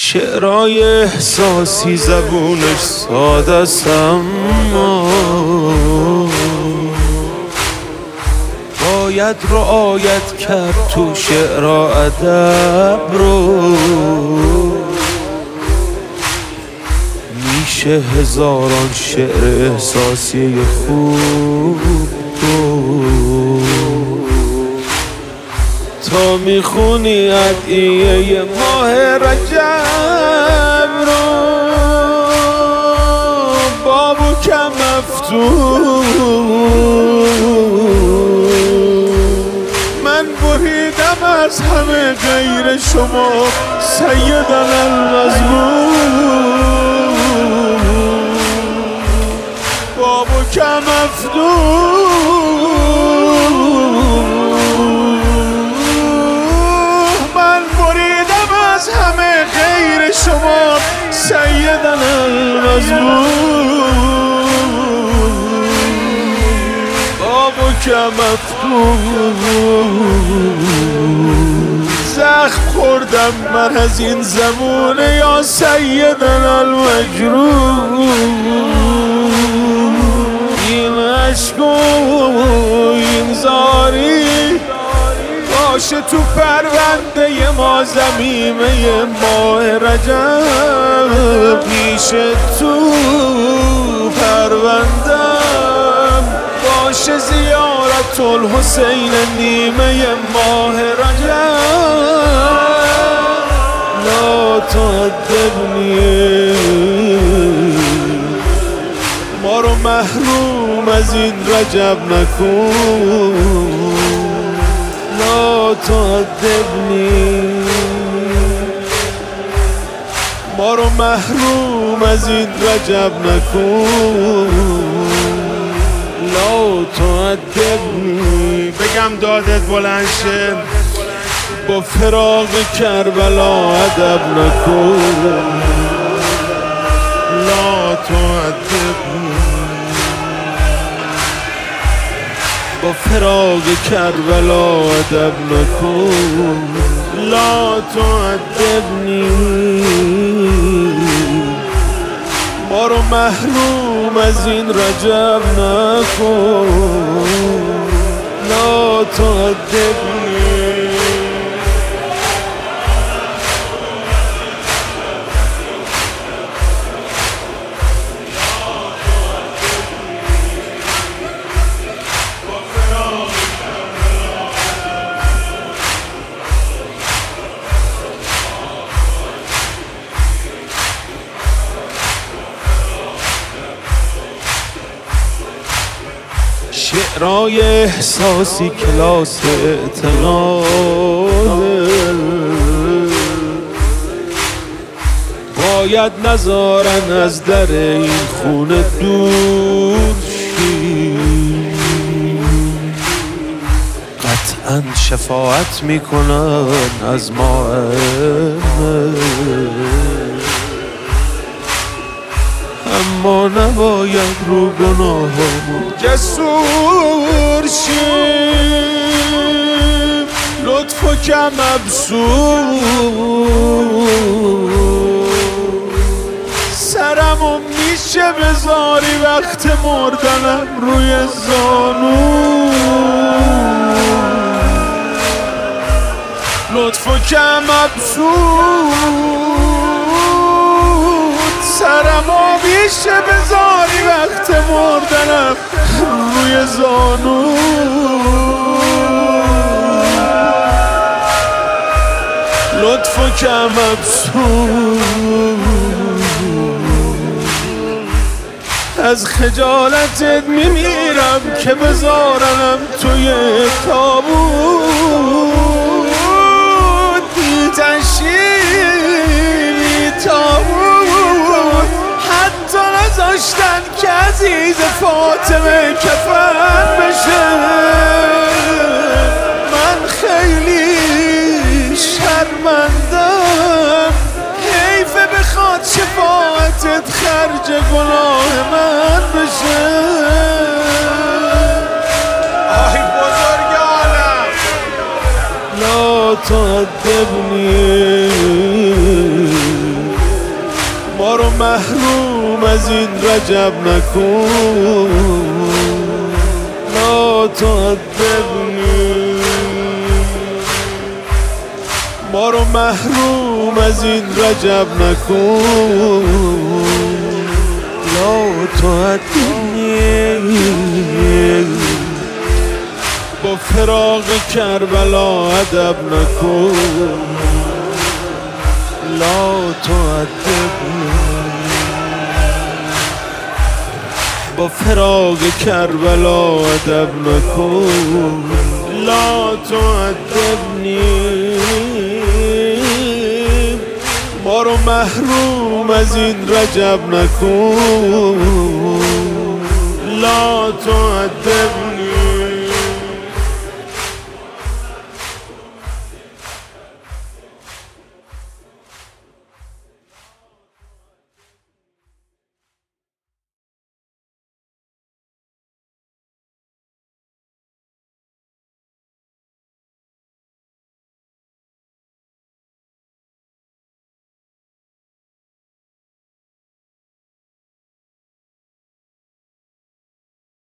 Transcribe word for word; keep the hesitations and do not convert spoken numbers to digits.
شعرهای احساسی زبونش ساده است، اما باید رعایت کرد تو شعر و ادب رو. میشه هزاران شعر احساسی خوب رو تا میخونی ادعیه ماه رجب رو. بابو کم مفتون من بریدم از همه غیر شما سیدن المظلوم. بابو کم مفتون همه غیر شما سیدن المظلوم. بابو کم مفتون زخم خوردم من از این زمونه یا سیدن المجروح. این عشق و این زاری باشه تو پرونده ما زمینه ماه رجب. پیشه تو پروندم باشه زیارت الحسین نیمه ماه رجب. لا تعذبنی ما رو محروم از این رجب نکن. لا تعذبنی ما رو محروم از این رجب نکن. لا تعذبنی بگم دادت بلند شه با فراق کربلا ادب نکن. لا تعذبنی با فراق کربلا ادب نکن. لا تعذبنی ما رو محروم از این رجب نکن. لا تعذبنی شعرهای احساسی کلاس اعتقاد باید نذارن از در این خونه دور شی. قطعا شفاعت میکنن از ما اما نباید رو گناهامون جسور شیم. لطف و کم ابسور سرمو میشه بذاری وقت مردنم روی زانو. لطف و کم ابسور سرمو میشه بذاری وقت مردنم روی زانو. لطف و کم ابسور از خجالتت میمیرم که بذارنم توی تابوت. میتشی تابوت حتی نذاشتن که عزیز فاطمه کفن بشه. من خیلی شرمندم حیفه بخواد شفاعتت خرج گناه من بشه. آی بزرگ عالم لا تعذبنی محروم از این رجب نکن، لا تعذبنی. ما رو محروم از این رجب نکن، لا تعذبنی. با فراق کربلا ادب نکن، لا تعذبنی. با فراق کربلا ادب نکن، لا تعذبنی. ما رو محروم از این رجب نکن، لا تعذبنی.